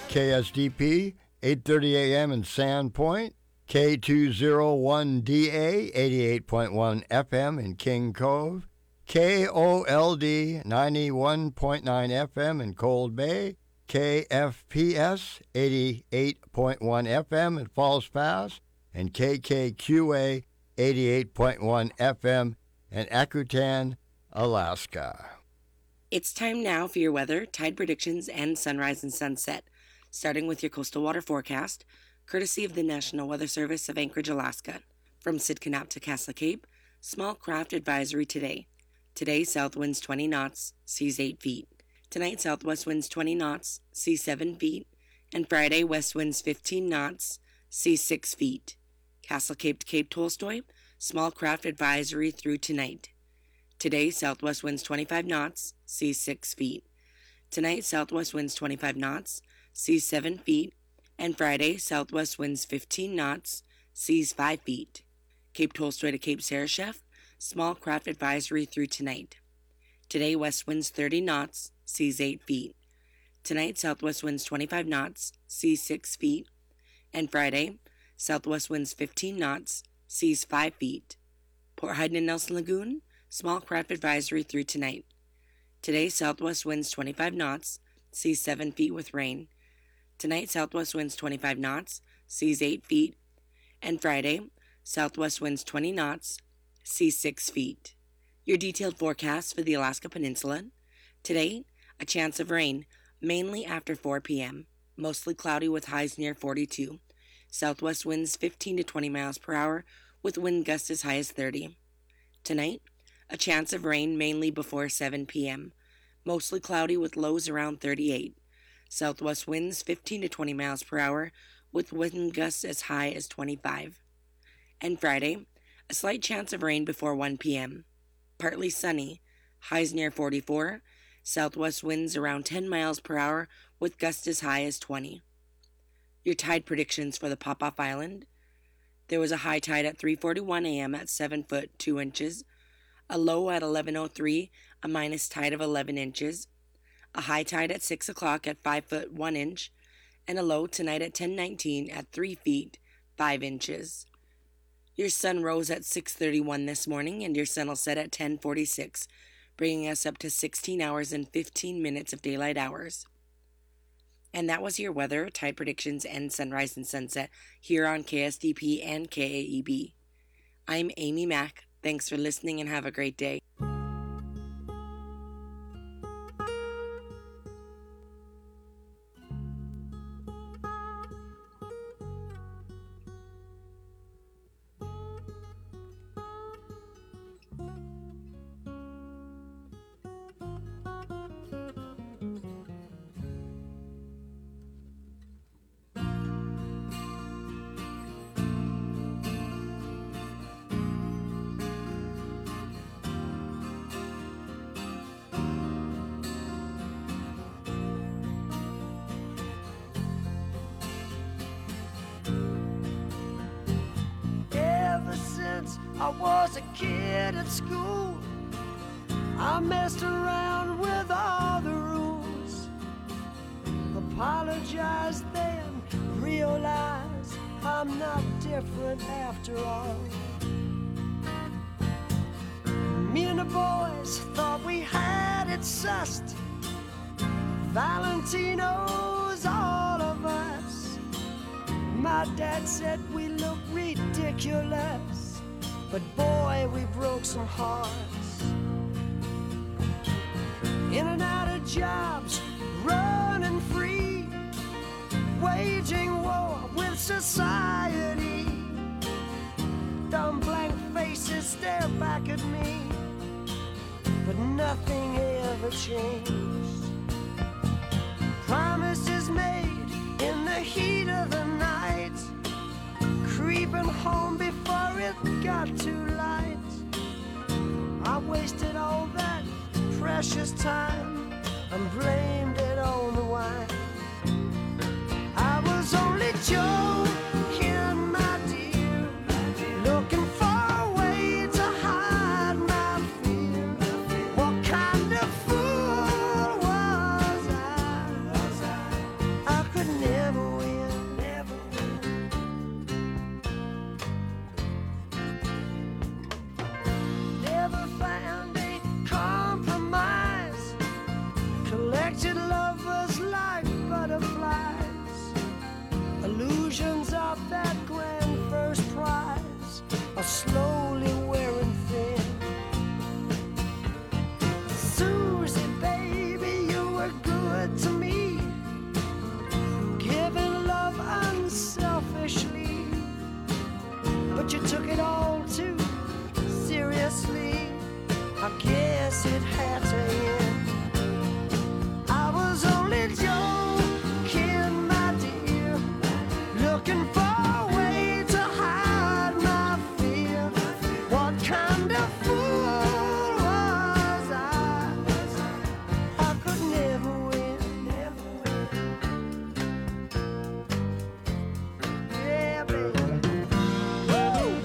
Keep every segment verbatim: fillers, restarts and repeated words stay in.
K S D P, eight thirty a.m. in Sandpoint, K two oh one D A, eighty-eight point one F M in King Cove, K O L D, ninety-one point nine F M in Cold Bay, K F P S, eighty-eight point one F M in Falls Pass, and K K Q A, eighty-eight point one F M in Akutan, Alaska. It's time now for your weather, tide predictions, and sunrise and sunset, starting with your coastal water forecast, courtesy of the National Weather Service of Anchorage, Alaska. From Sitka to Castle Cape, small craft advisory today. Today, south winds twenty knots, seas eight feet. Tonight, southwest winds twenty knots, seas seven feet. And Friday, west winds fifteen knots, seas six feet. Castle Cape to Cape Tolstoy, small craft advisory through tonight. Today, southwest winds twenty-five knots, seas six feet. Tonight, southwest winds twenty-five knots, seas seven feet. And Friday, southwest winds fifteen knots, seas five feet. Cape Tolstoy to Cape Sarashef, small craft advisory through tonight. Today, west winds thirty knots, seas eight feet. Tonight, southwest winds twenty-five knots, seas six feet. And Friday, southwest winds fifteen knots, seas five feet. Port Huyton and Nelson Lagoon, small craft advisory through tonight. Today, southwest winds twenty-five knots, seas seven feet with rain. Tonight, southwest winds twenty-five knots, seas eight feet. And Friday, southwest winds twenty knots, seas six feet. Your detailed forecast for the Alaska Peninsula. Today, a chance of rain, mainly after four p.m. Mostly cloudy with highs near forty-two. Southwest winds fifteen to twenty miles per hour with wind gusts as high as thirty. Tonight, a chance of rain mainly before seven p.m. Mostly cloudy with lows around thirty-eight. Southwest winds fifteen to twenty miles per hour with wind gusts as high as twenty-five. And Friday, a slight chance of rain before one p.m. Partly sunny, highs near forty-four. Southwest winds around ten miles per hour with gusts as high as twenty. Your tide predictions for the Pop-Off Island. There was a high tide at three forty-one a.m. at seven foot two inches. A low at eleven oh three, a minus tide of eleven inches. A high tide at six o'clock at five foot one inch. And a low tonight at ten nineteen at three feet five inches. Your sun rose at six thirty-one this morning, and your sun will set at ten forty-six, bringing us up to sixteen hours and fifteen minutes of daylight hours. And that was your weather, tide predictions, and sunrise and sunset here on K S D P and K A E B. I'm Amy Mack. Thanks for listening and have a great day. I was a kid at school, I messed around with all the rules. Apologized then, realized I'm not different after all. Me and the boys thought we had it sussed. Valentino's all of us. My dad said we look ridiculous, but boy, we broke some hearts. In and out of jobs, running free, waging war with society. Dumb blank faces stare back at me, but nothing ever changed. Promises made in the heat of the night, creeping home before it got too light. I wasted all that precious time and blamed it on the wine. I was only joking, my dear, looking for a way to hide my fear. What kind of fool was I? I could never slowly wearing thin. Susie, baby, you were good to me, giving love unselfishly, but you took it all too seriously. I guess it had to end. I was only joking, my dear, looking for a way to hide my fear. What kind of fool was I? I could never win, never win. Yeah, baby. Woo!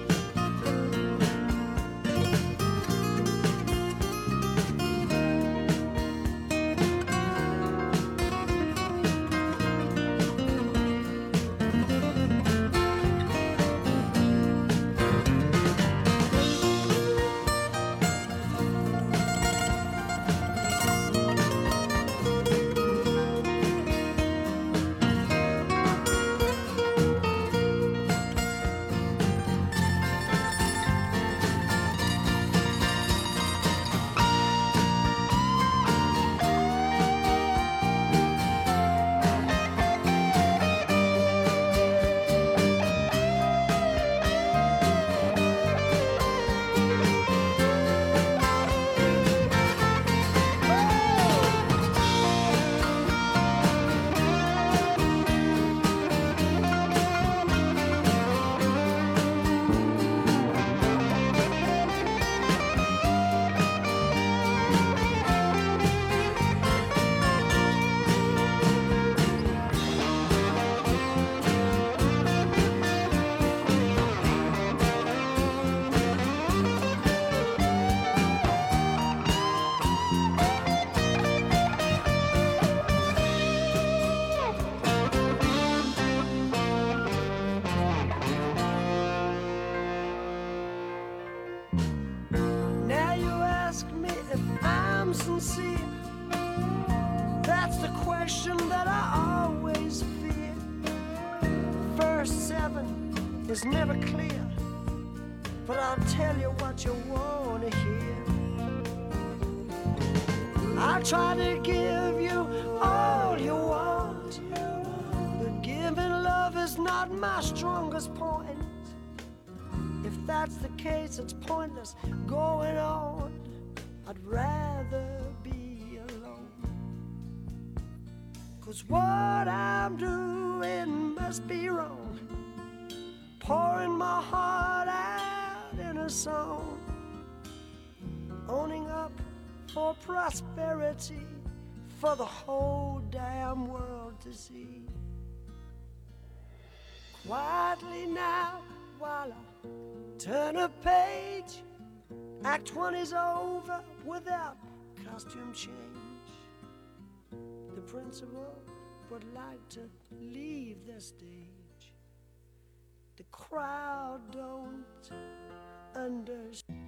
Now you ask me if I'm sincere. That's the question that I always fear. Verse seven is never clear, but I'll tell you what you want to hear. I try to give you all you want, but giving love is not my strongest point. If that's the case, it's pointless going on. I'd rather be alone. 'Cause what I'm doing must be wrong, pouring my heart out in a song, owning up for prosperity for the whole damn world to see. Quietly now, while I turn a page, Act one is over without costume change. The principal would like to leave the stage. The crowd don't understand.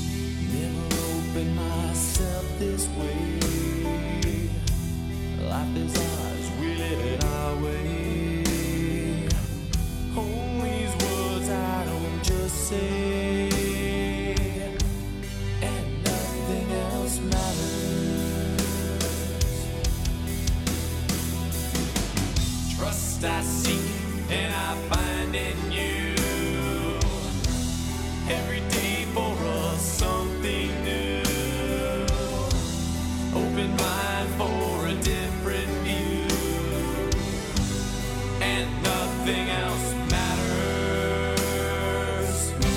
This way, life Life is ours, we live it our way. Hold these words I don't just say, and nothing else matters. Trust I seek and I find in you. Every day for us something new. Open mind for a different view, and nothing else matters.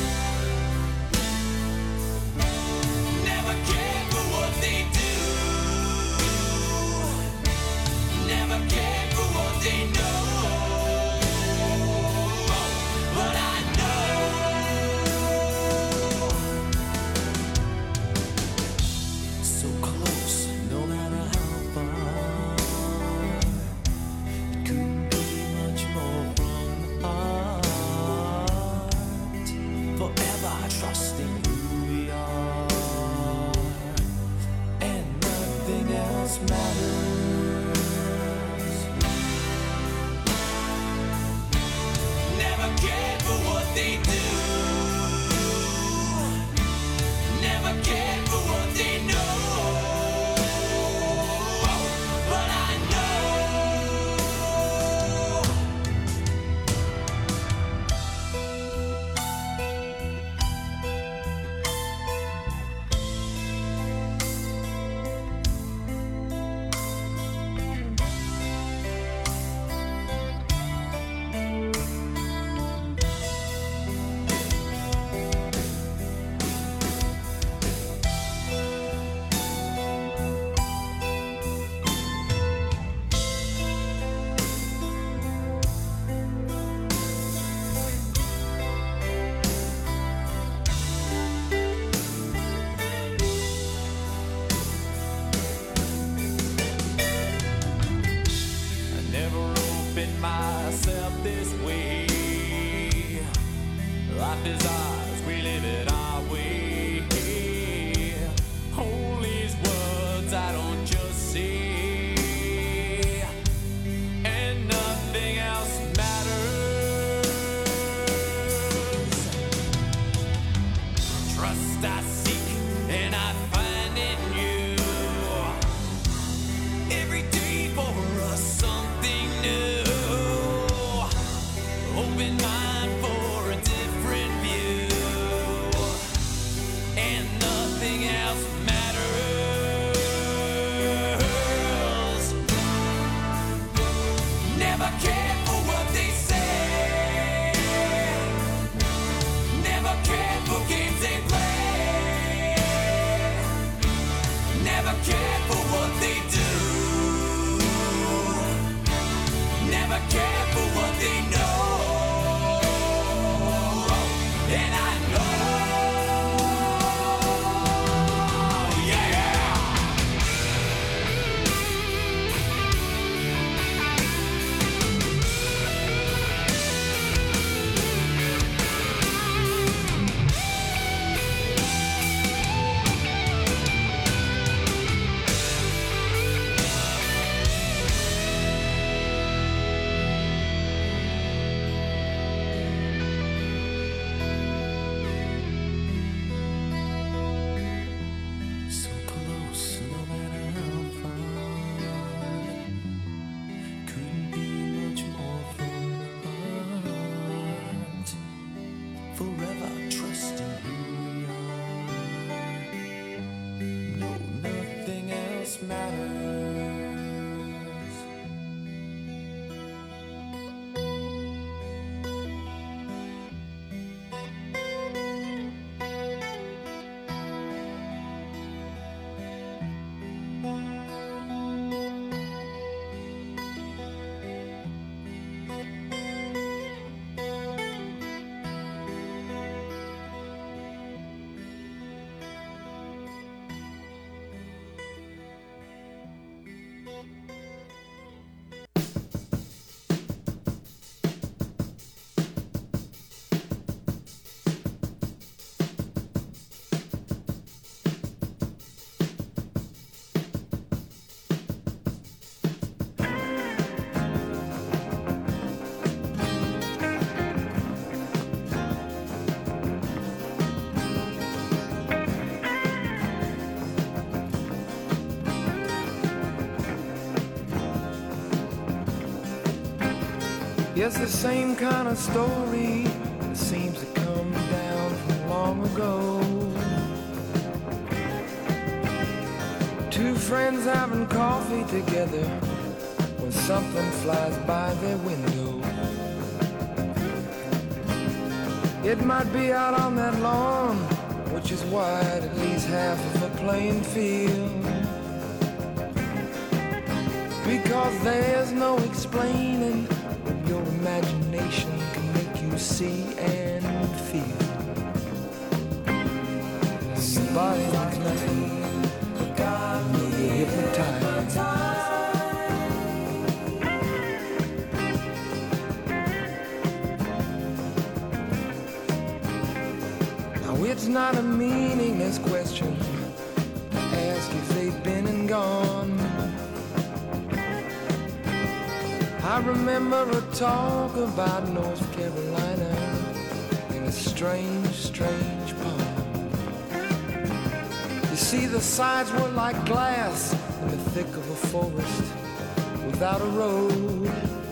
Never cared for what they do. Never cared for what they know. But I know so close, no matter how far. Couldn't be much more from the heart. Forever trusting who we are, and nothing else matters. Never cared for what they do. Never cared for what they know. But I know I never opened myself this way. Life is ours, we live it our way. Hold these words I don't just say, and nothing else matters. Trust I seek and I find in you. Every day for us something new. Open mind for a different view, and nothing else matters. Never cared for what they say. Never cared for games they play. Never cared for what they do. Never cared for what they know. And I know, yeah. So close, no matter how far. Couldn't be much more from the heart. Forever trusting who we are. No, nothing else matters. Yes, the same kind of story that seems to come down from long ago. Two friends having coffee together when something flies by their window. It might be out on that lawn, which is wide, at least half of a playing field. Because there's no explaining what your imagination can make you see and feel. Your body means nothing, you'll be hypnotized. Now it's not a meaningless question to ask if they've been and gone. I remember a talk about North Carolina in a strange, strange poem. You see, the sides were like glass in the thick of a forest without a road.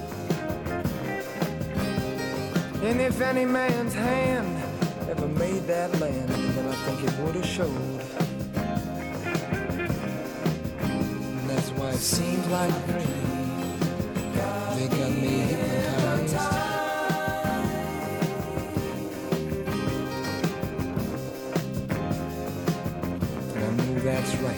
And if any man's hand ever made that land, then I think it would have showed. And that's why it seems like a dream. They got me hypnotized. And I know that's right.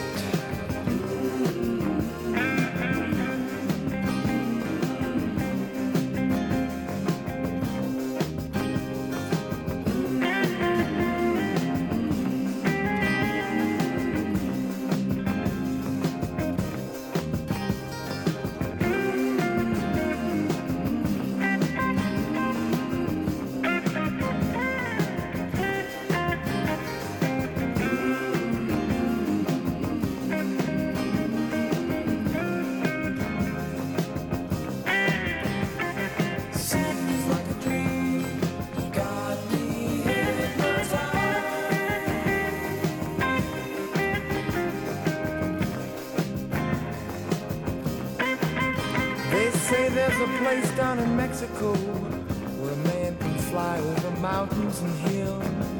There's a place down in Mexico where a man can fly over mountains and hills.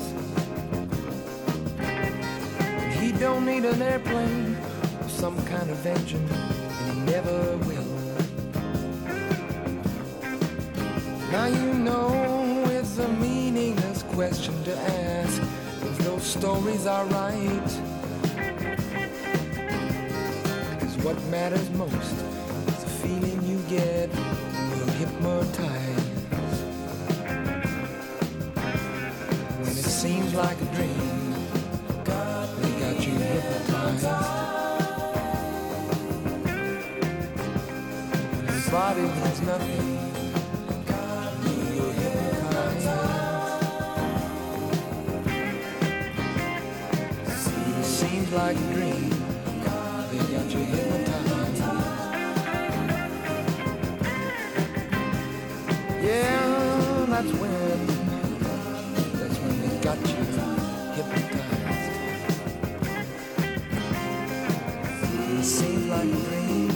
And he don't need an airplane or some kind of engine, and he never will. Now you know it's a meaningless question to ask if those stories are right. Because what matters most is the feeling you get when you're hypnotized. When it seems like a dream, they got you hypnotized. Your body means nothing, you're hypnotized. It seems like a dream, they got you hypnotized. Yeah, that's when, that's when they got you hypnotized. It seemed like a dream.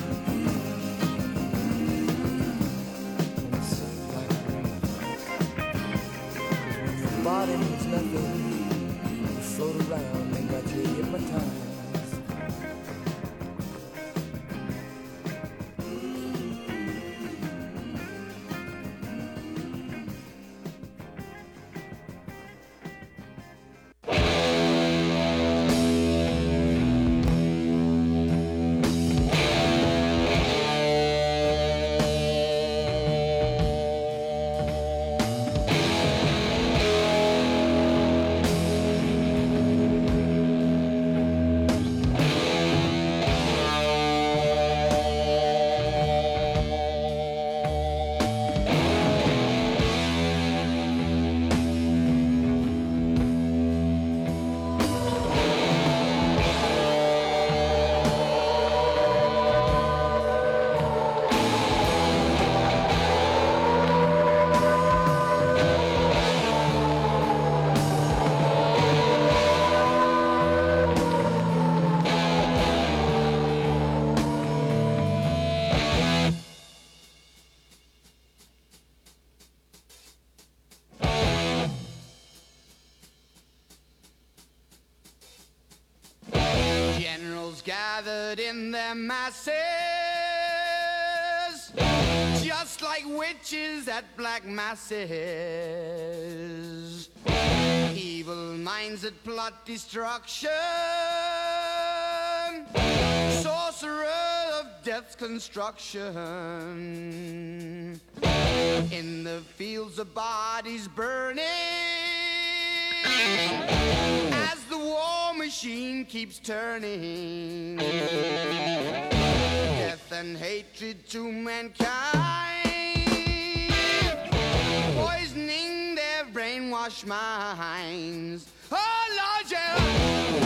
It seemed like a dream. 'Cause when your body means nothing, you float around, they got you hypnotized. gathered in their masses, just like witches at black masses. Evil minds that plot destruction, sorcerer of death's construction. In the fields of bodies burning, as the war machine keeps turning. Death and hatred to mankind, poisoning their brainwashed minds. Oh Lord, yeah.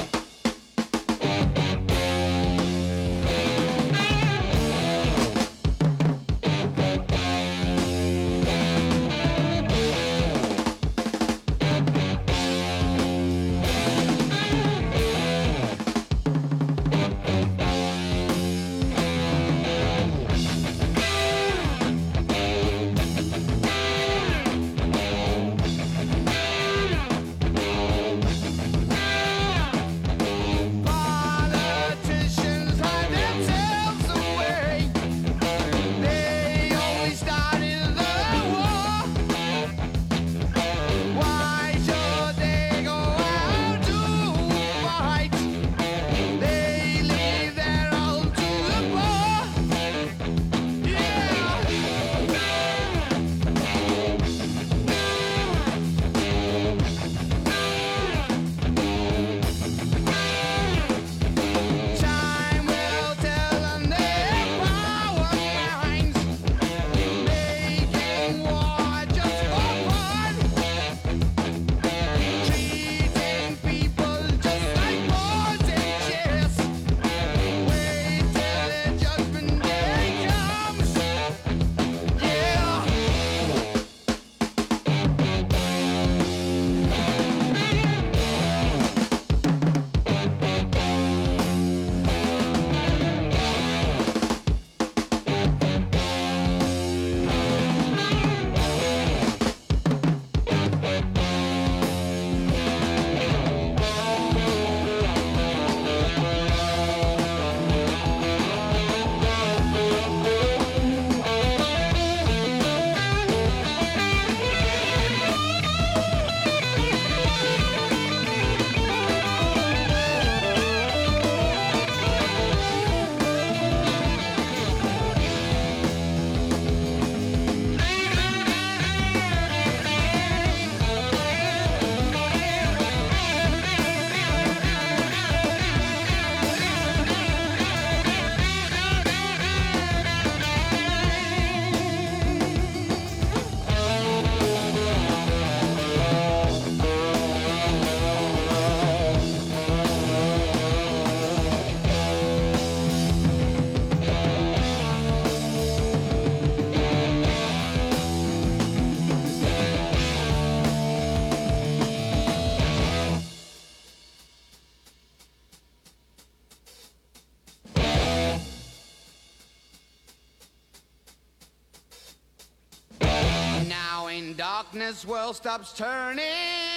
Darkness world stops turning,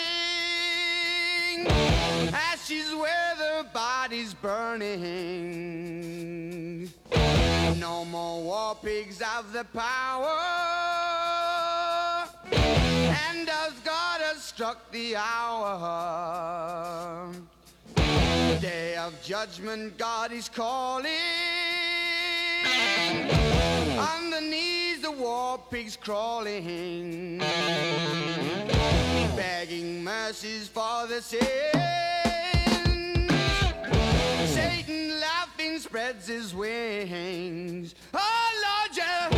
ashes where the body's burning. No more war pigs have the power, and as God has struck the hour, day of judgment God is calling. Underneath the war pigs crawling, begging mercies for the sins. Satan laughing spreads his wings. Oh Lord, yeah.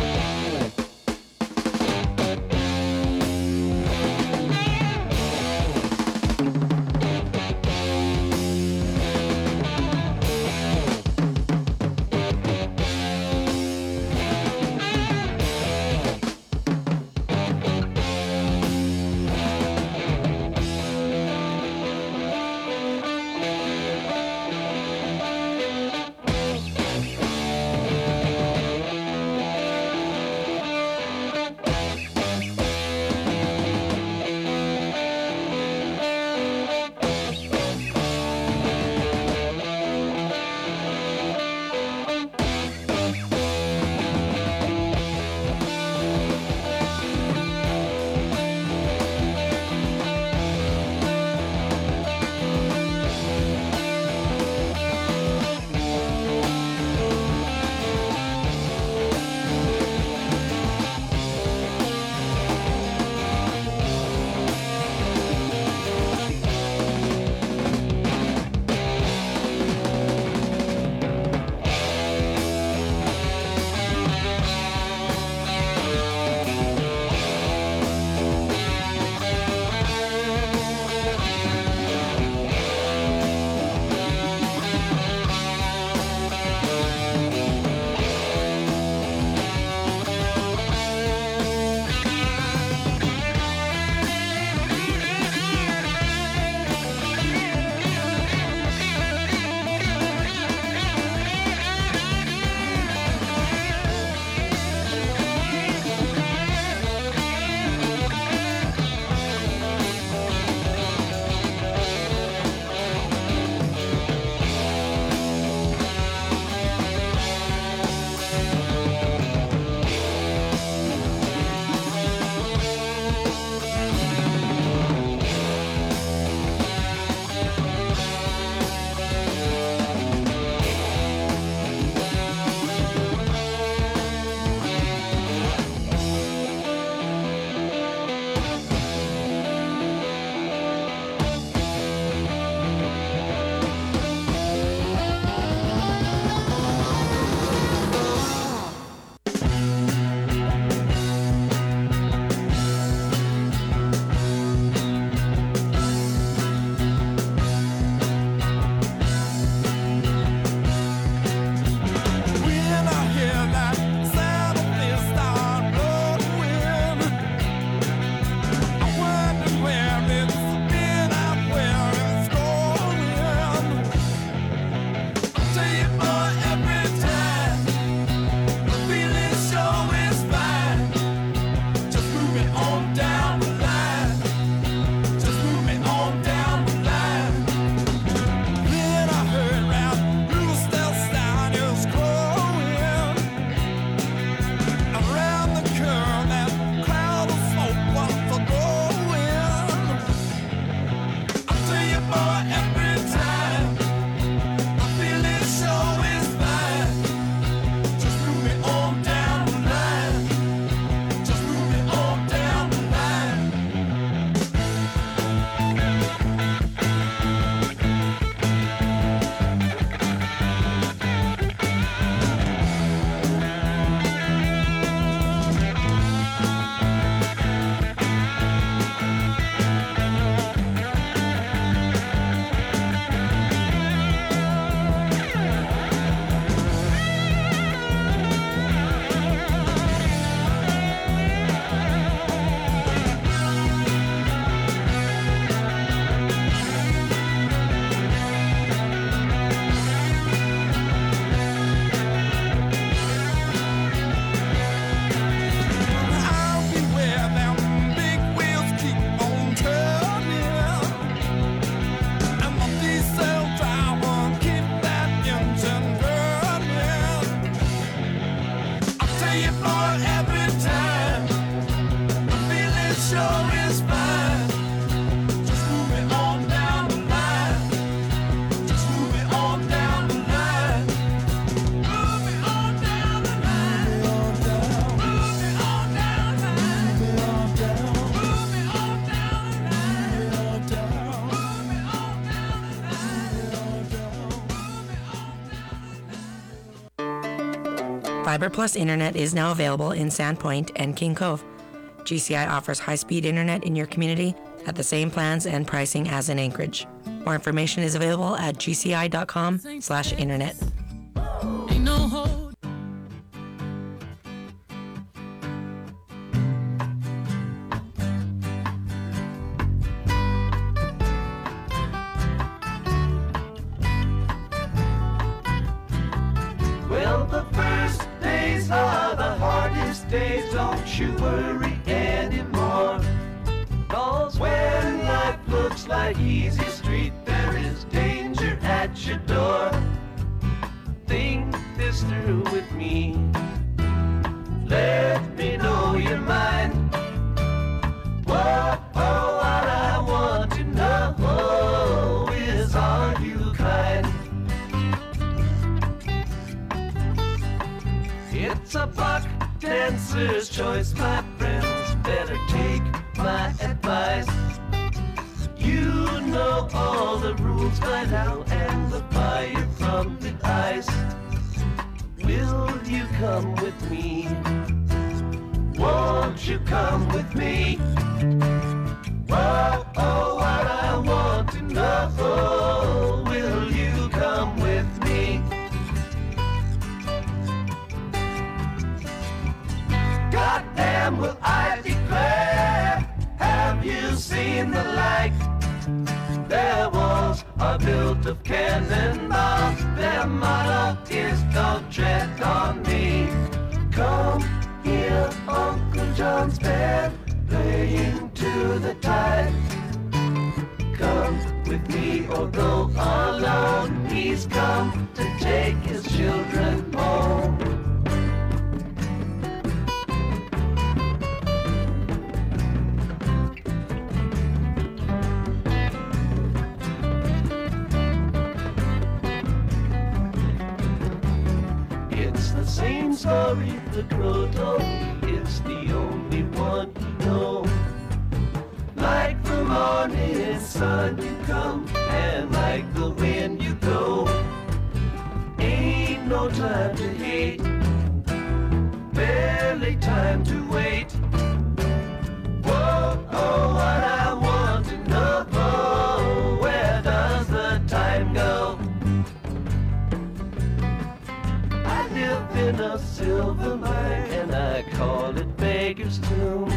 Fiber Plus internet is now available in Sandpoint and King Cove. G C I offers high-speed internet in your community at the same plans and pricing as in Anchorage. More information is available at g c i dot com slash internet. Ain't no hold. Well, the first days are the hardest days, don't you worry anymore. 'Cause when life looks like easy street, there is danger at your door. Think this through with me. Let me know your mind. Whoa, oh, what I want to know is, are you kind? It's a buck dancer's choice, my friends. Better take my advice. You know all the rules by now, and the fire from the ice. Will you come with me? Won't you come with me? Whoa, oh, what I want to know. Will you come with me? Goddamn, will I declare, have you seen the light? Their walls are built of cannonballs. Their motto is don't tread on me. Come here, Uncle John's band playing to the tide. Come with me or go alone. He's come to take his children home. Same story the crow told me, it's the only one you know. Like the morning sun you come, and like the wind you go. Ain't no time to hate, barely time to wait. Whoa, oh, what I want to know, where does the time go? In a silver mine, and I call it Beggar's Tomb.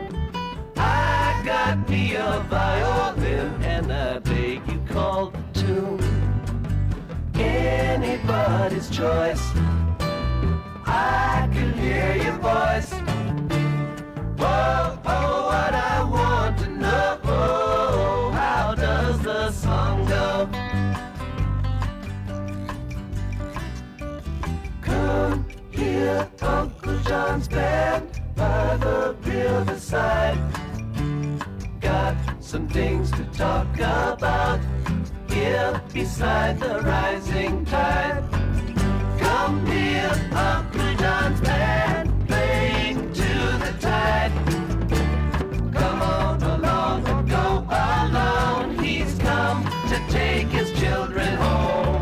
I got me a violin, and I beg you call the tune. Anybody's choice, I can hear your voice. Whoa, oh, what I want to know, how does the song go? Come here, Uncle John's band by the riverside. Got some things to talk about here beside the rising tide. Come here, Uncle John's band playing to the tide. Come on along or go alone. He's come to take his children home.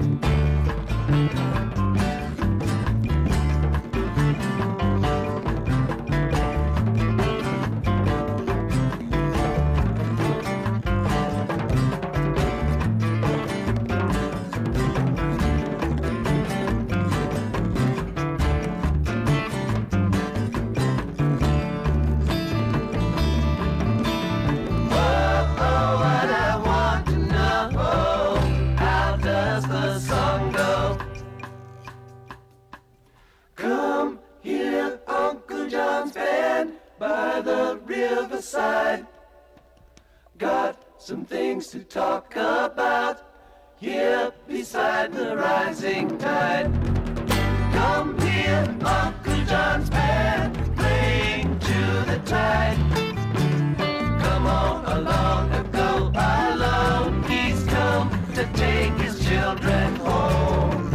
By the riverside, got some things to talk about here beside the rising tide. Come here, Uncle John's band playing to the tide. Come on along and go alone. He's come to take his children home.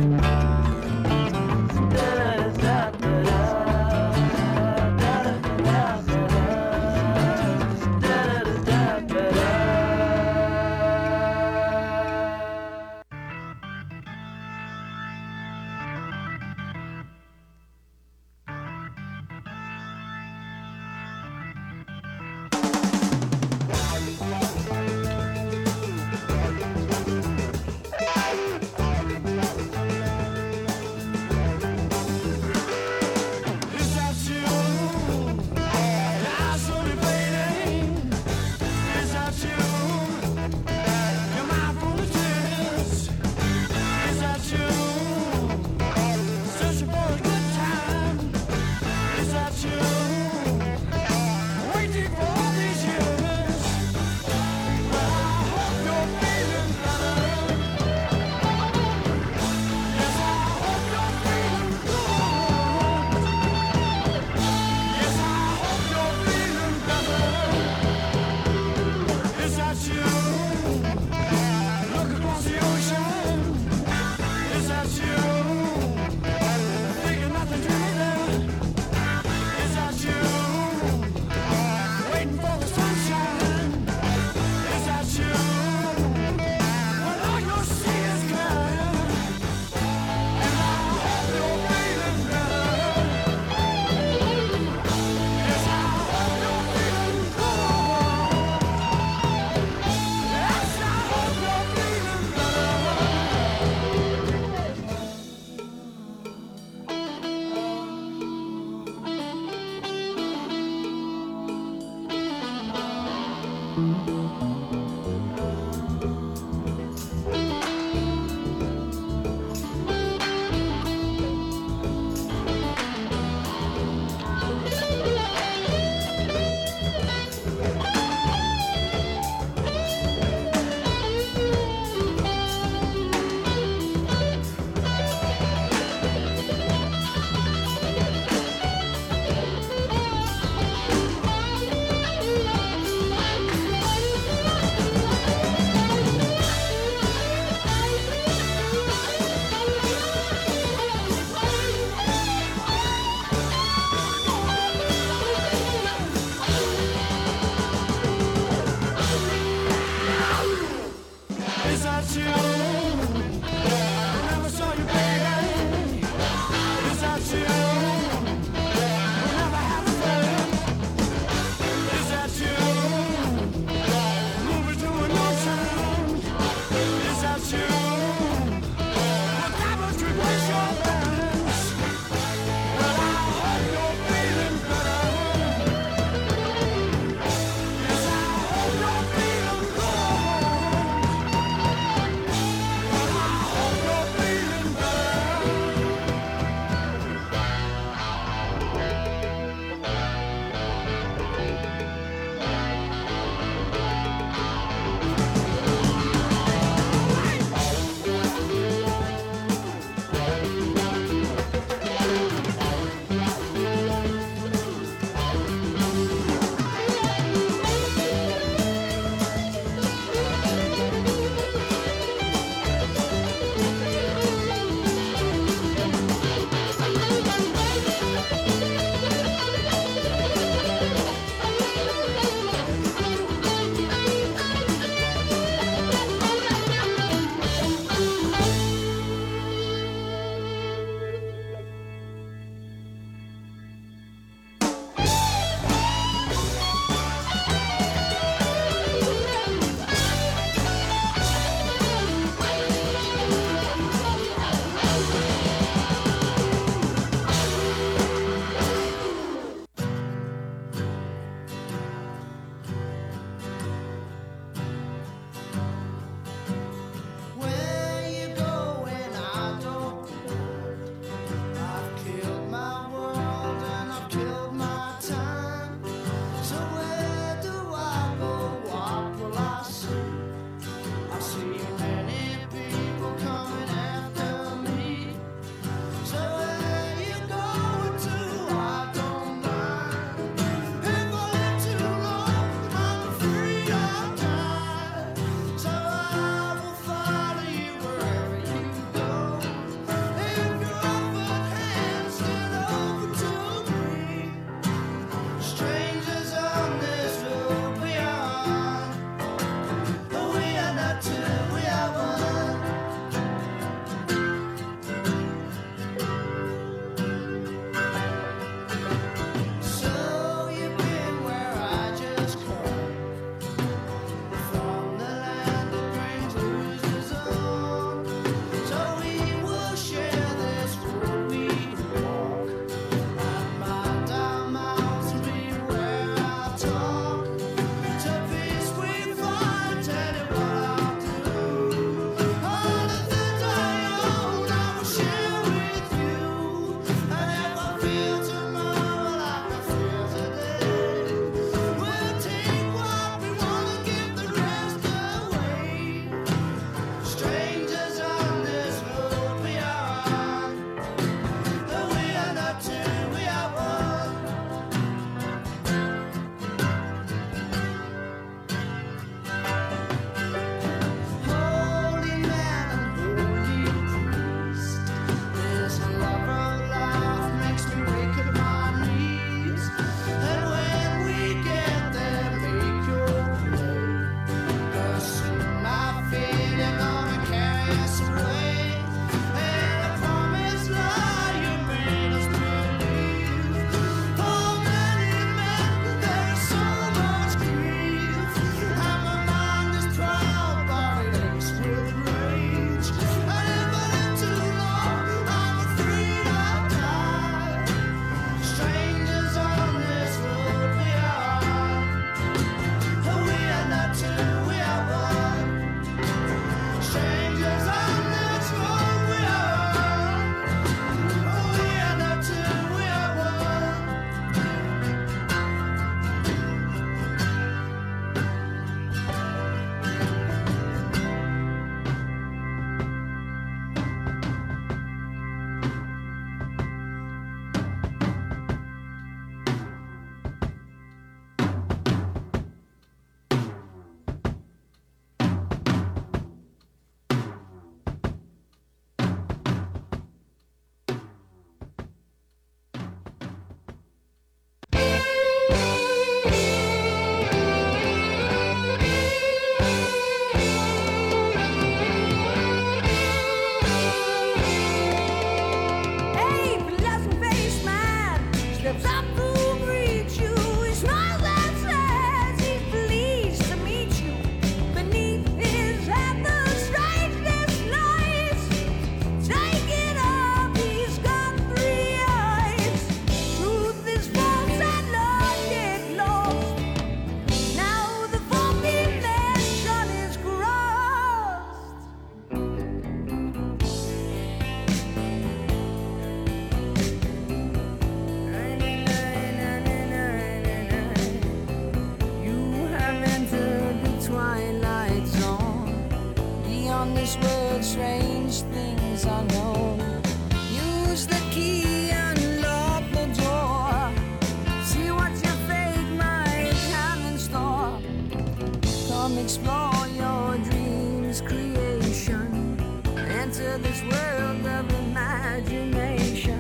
world, strange things are known. Use the key, unlock the door. See what your fate might have in store. Come explore your dreams' creation. Enter this world of imagination.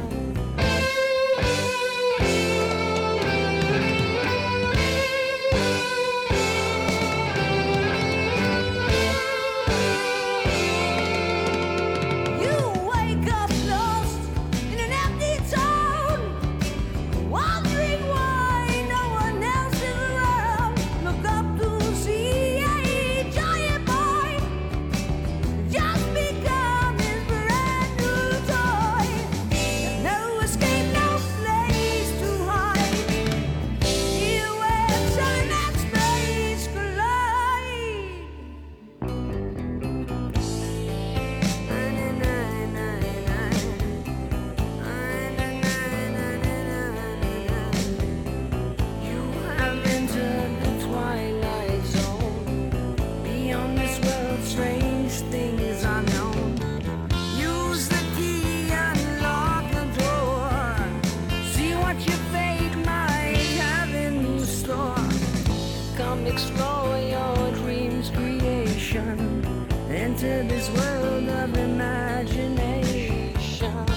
Explore your dreams' creation. Enter this world of imagination.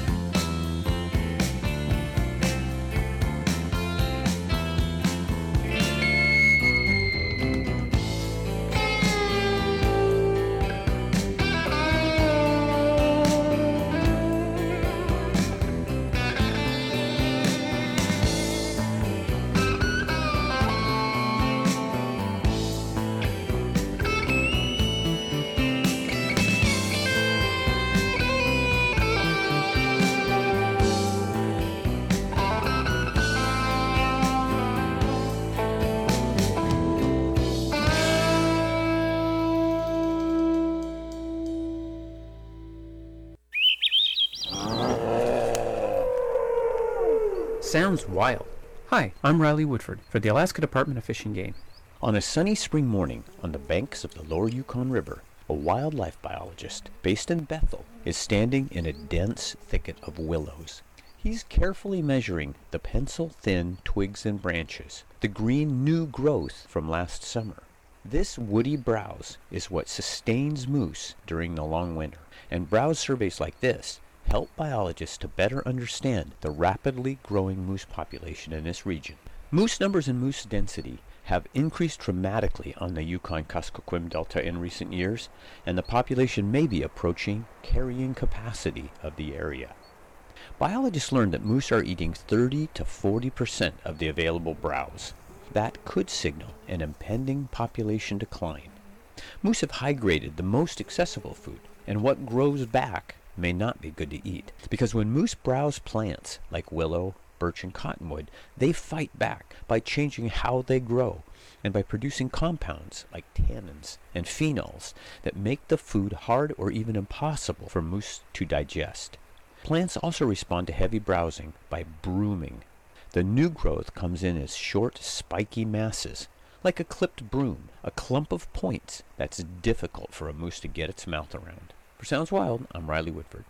Sounds wild. Hi, I'm Riley Woodford for the Alaska Department of Fish and Game. On a sunny spring morning on the banks of the Lower Yukon River, a wildlife biologist based in Bethel is standing in a dense thicket of willows. He's carefully measuring the pencil-thin twigs and branches, the green new growth from last summer. This woody browse is what sustains moose during the long winter, and browse surveys like this help biologists to better understand the rapidly growing moose population in this region. Moose numbers and moose density have increased dramatically on the Yukon-Kuskokwim Delta in recent years, and the population may be approaching carrying capacity of the area. Biologists learned that moose are eating thirty to forty percent of the available browse. That could signal an impending population decline. Moose have high-graded the most accessible food, and what grows back may not be good to eat, because when moose browse plants like willow, birch, and cottonwood, they fight back by changing how they grow and by producing compounds like tannins and phenols that make the food hard or even impossible for moose to digest. Plants also respond to heavy browsing by brooming. The new growth comes in as short, spiky masses, like a clipped broom, a clump of points that's difficult for a moose to get its mouth around. For Sounds Wild, I'm Riley Woodford.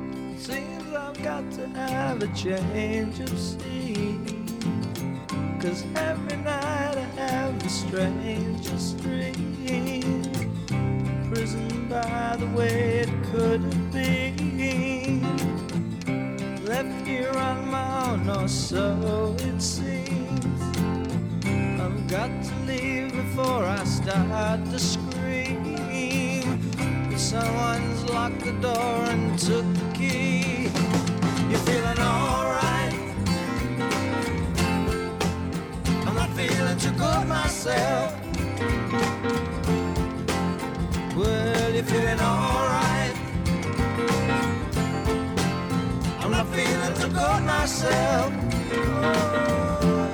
Seems I've got to have a change of scene, 'cause every night I have the strangest dream. Prisoned by the way it could have been, left here on my own, or so it seems. I've got to leave before I start to scream. Someone's locked the door and took the key. You're feeling alright? I'm not feeling too good myself. Well, you're feeling alright? I'm not feeling too good myself. Oh.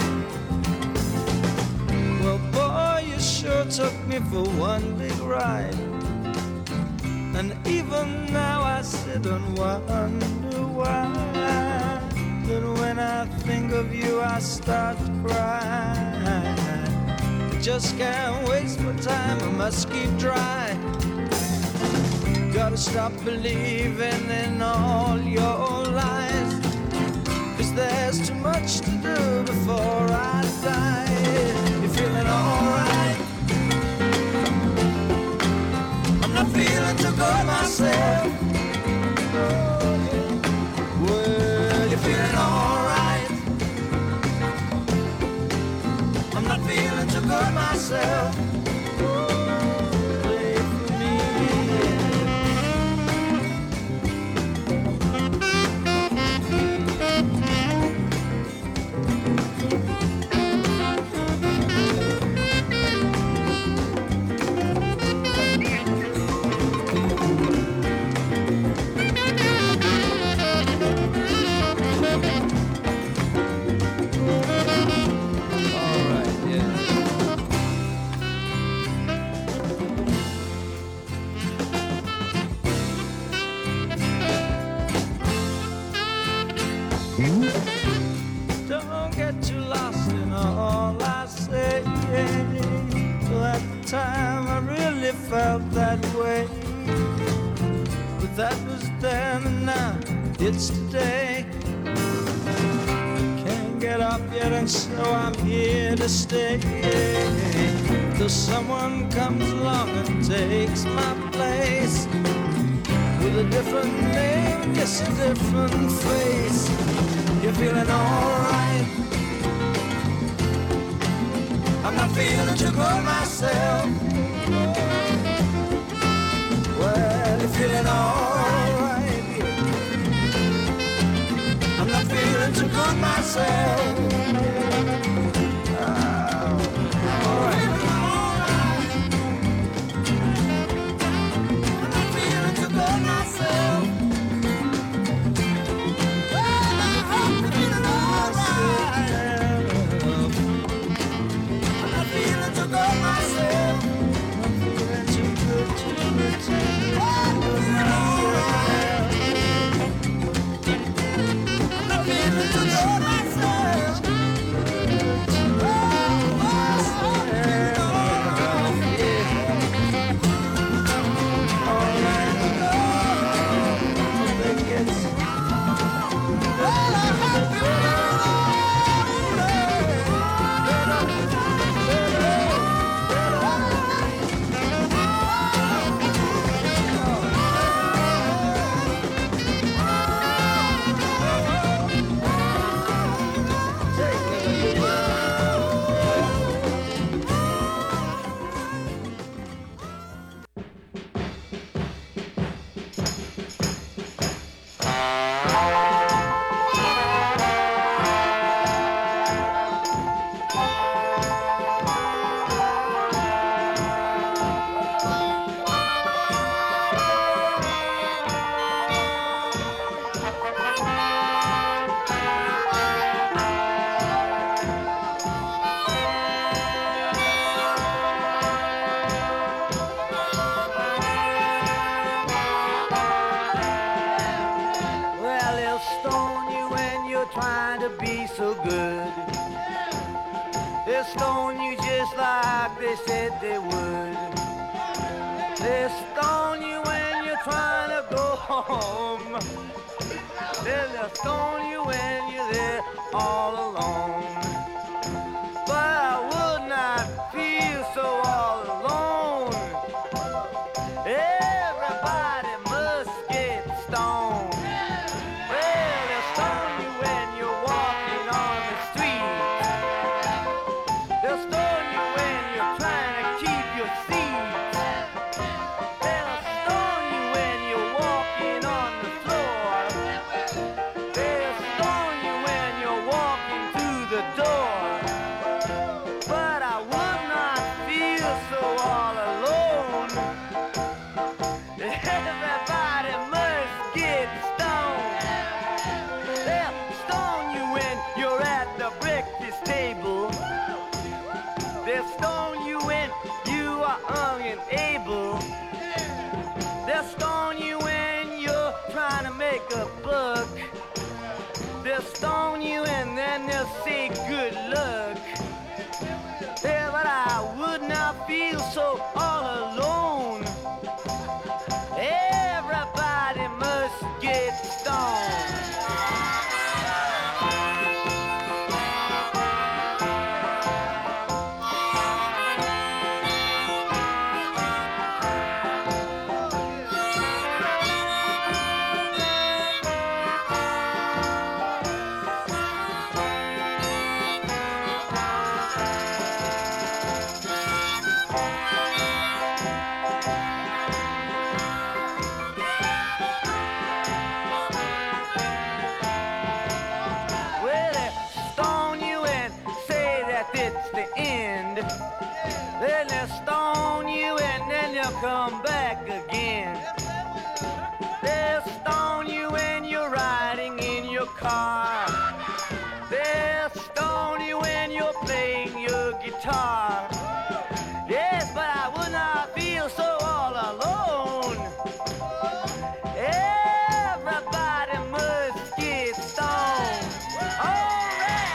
Well, boy, you sure took me for one big ride. And even now I sit and wonder why. But when I think of you I start to cry. I just can't waste my time, I must keep dry. never stop believing in all your lies. Cause there's too much to do before I die. You're feeling alright? I'm not feeling too good myself. Well, you're feeling alright? I'm not feeling too good myself. Don't get too lost in all I say. Well, at the time I really felt that way, but that was then and now it's today. Can't get up yet and so I'm here to stay till someone comes along and takes my place with a different name, yes, a different face. You're feeling alright? I'm not feeling too good myself. Well, you're feeling alright? I'm not feeling too good myself. Oh, alright. I'm not feeling too good myself. car. They'll stone you when you're playing your guitar. Yes, but I would not feel so all alone. Everybody must get stoned. All right.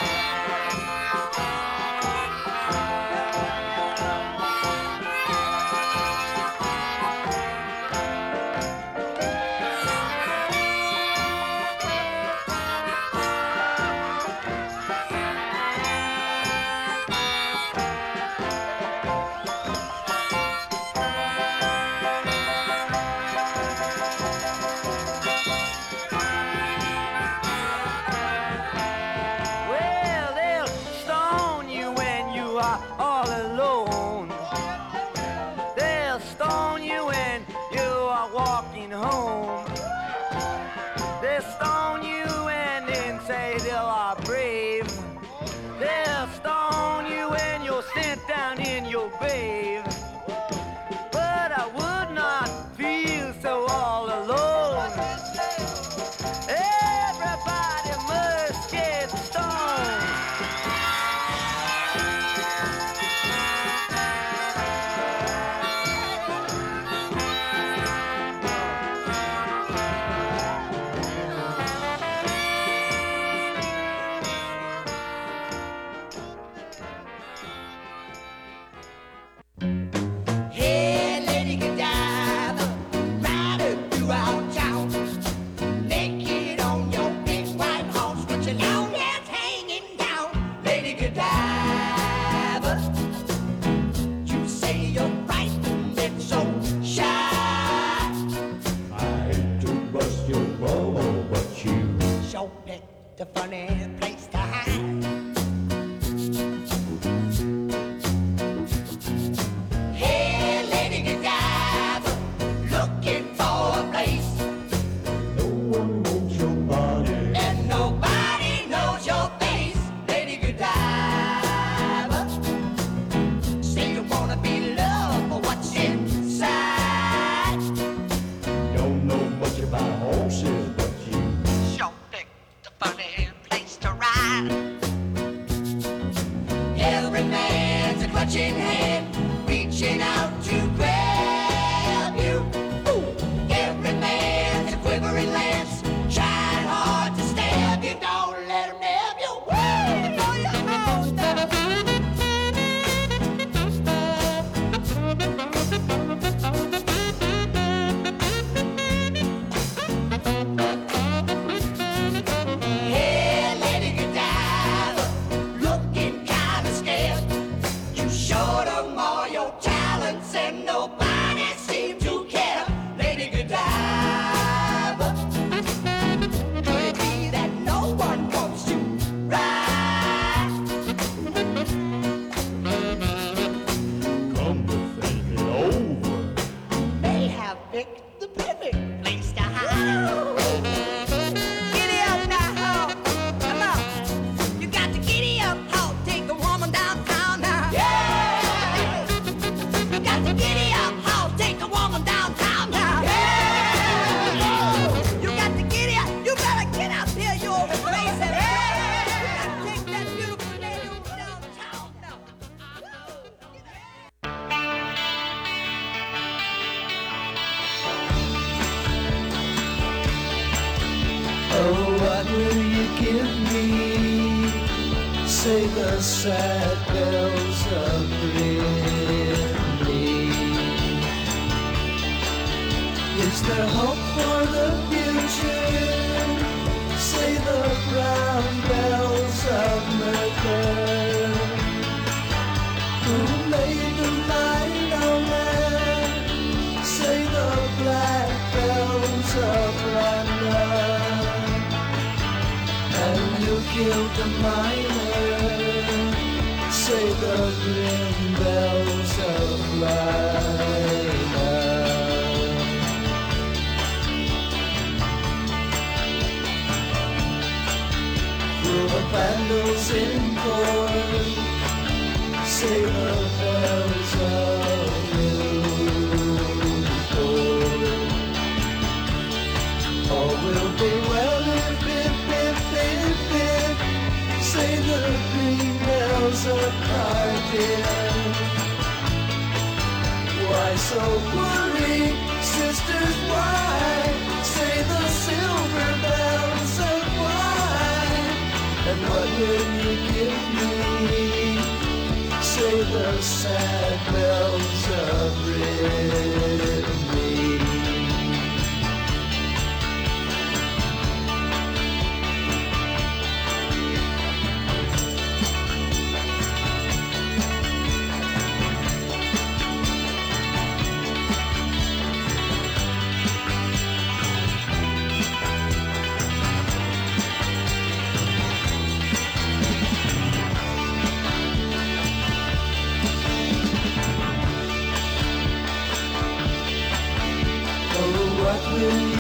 Well, they'll stone you when you are all alone. They'll stone you when you are walking home. They'll stone you and then say they are brave. They'll stone you when you're sent down in your grave. But I would not feel so all alone. Everybody must get stoned. Hey, Lady Godiva, riding throughout town, naked on your big white horse with your long hands hanging down. Lady Godiva, you say you're bright and then so shy. I hate to bust your bubble, but you Sure picked a funny place to hide. Hey, Lady Godiva, looking for a place, no one wants your body. and nobody knows your face. Lady Godiva, say you wanna be loved for what's inside. Don't know much about horses, but you Sure picked a funny place to ride. Every man's a clutching hand, reaching out to grab you. Every man's a quivering lance, trying hard to stab you. Don't let him nab you. Woo! Throw your horse down. Hey, Lady Godiva, looking kinda scared. You showed 'em all your talents and nobody seemed to care. Lady Godiva, could it be that no one wants to ride? come to think it over. They have picked the perfect place to hide. Giddy up now, ho. Come on. You got to giddy up, ho. Take a woman downtown now. Yeah. You got to giddy up, ho. Take a woman downtown now. Yeah. You got to giddy up. You better get out here, you old crazy. Yeah. You got to take that beautiful lady over downtown now. Oh, what will you give me? Say the sad bells of Ridley. Is there hope for the future? Say the brown bells of Mercer. Who made the light on land? Say the black bells of London. And you killed the miner. Say the grim bells of London. Through the vandals in court, say the bells of Newport. All will be well if it be the green bells of Cardiff. Why so worried, sisters? Why?